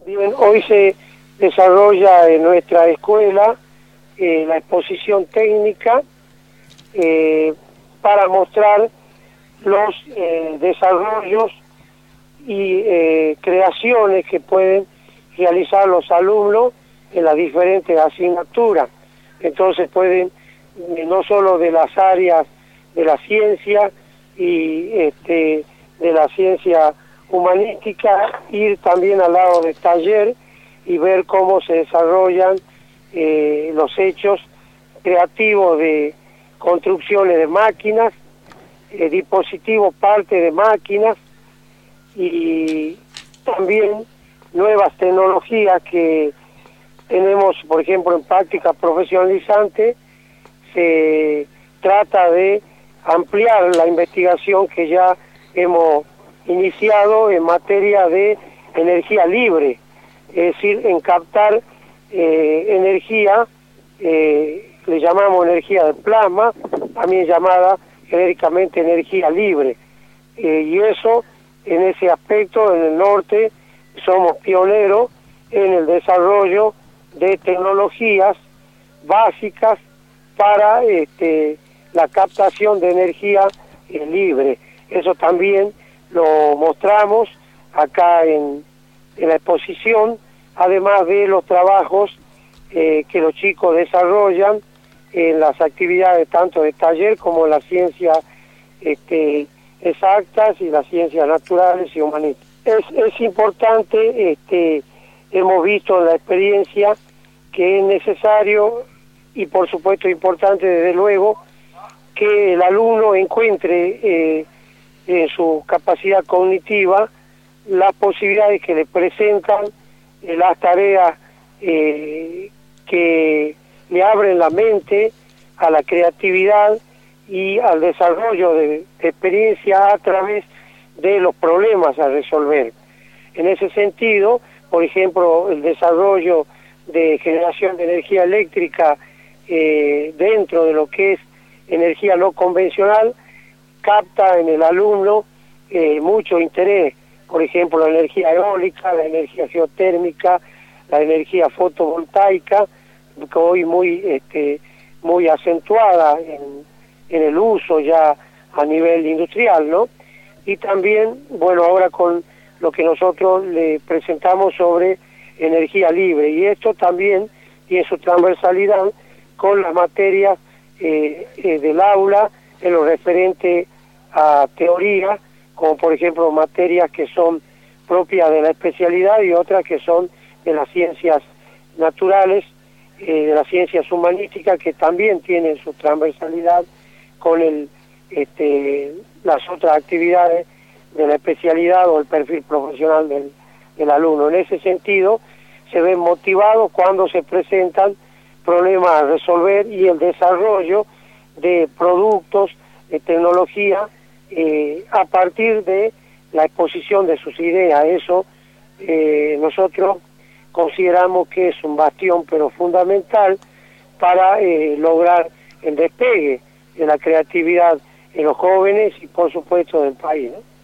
Bien, hoy se desarrolla en nuestra escuela la exposición técnica para mostrar los desarrollos y creaciones que pueden realizar los alumnos en las diferentes asignaturas. Entonces pueden, no solo de las áreas de la ciencia y de la ciencia humanística, ir también al lado del taller y ver cómo se desarrollan los hechos creativos de construcciones de máquinas, dispositivos parte de máquinas y también nuevas tecnologías que tenemos, por ejemplo, en práctica profesionalizante. Se trata de ampliar la investigación que ya hemos iniciado en materia de energía libre, es decir, en captar energía, le llamamos energía de plasma, también llamada genéricamente energía libre, y eso, en ese aspecto, en el norte, somos pioneros en el desarrollo de tecnologías básicas para la captación de energía libre. Eso también lo mostramos acá en la exposición, además de los trabajos que los chicos desarrollan en las actividades tanto de taller como en las ciencias exactas y las ciencias naturales y humanísticas. Es importante, hemos visto en la experiencia que es necesario y por supuesto importante desde luego que el alumno encuentre en su capacidad cognitiva las posibilidades que le presentan las tareas que le abren la mente a la creatividad y al desarrollo de experiencia a través de los problemas a resolver. En ese sentido, por ejemplo, el desarrollo de generación de energía eléctrica dentro de lo que es energía no convencional capta en el alumno mucho interés. Por ejemplo, la energía eólica, la energía geotérmica, la energía fotovoltaica, que hoy muy acentuada en el uso ya a nivel industrial, ¿no? Y también, bueno, ahora con lo que nosotros le presentamos sobre energía libre, y esto también tiene su transversalidad con las materias del aula en lo referente a teoría, como por ejemplo materias que son propias de la especialidad y otras que son de las ciencias naturales, de las ciencias humanísticas, que también tienen su transversalidad con las otras actividades de la especialidad o el perfil profesional del alumno. En ese sentido, se ven motivados cuando se presentan problemas a resolver y el desarrollo de productos, de tecnología, a partir de la exposición de sus ideas. Eso nosotros consideramos que es un bastión pero fundamental para lograr el despegue de la creatividad en los jóvenes y por supuesto del país, ¿no?